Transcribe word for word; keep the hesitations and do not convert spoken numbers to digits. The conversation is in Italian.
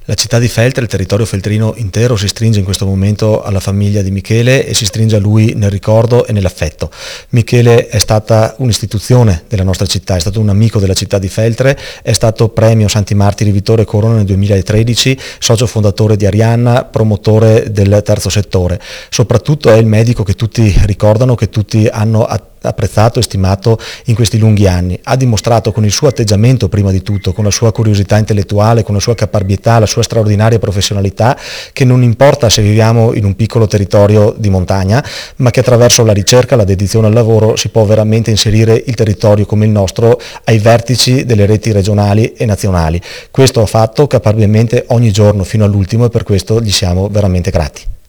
La città di Feltre, il territorio feltrino intero, si stringe in questo momento alla famiglia di Michele e si stringe a lui nel ricordo e nell'affetto. Michele è stata un'istituzione della nostra città, è stato un amico della città di Feltre, è stato premio Santi Martiri Vittore Corona nel duemilatredici, socio fondatore di Arianna, promotore del terzo settore. Soprattutto è il medico che tutti ricordano, che tutti hanno apprezzato e stimato in questi lunghi anni. Ha dimostrato con il suo atteggiamento, prima di tutto, con la sua curiosità intellettuale, con la sua caparbietà, la sua straordinaria professionalità, che non importa se viviamo in un piccolo territorio di montagna, ma che attraverso la ricerca, la dedizione al lavoro si può veramente inserire il territorio come il nostro ai vertici delle reti regionali e nazionali. Questo ha fatto caparbiamente ogni giorno fino all'ultimo e per questo gli siamo veramente grati.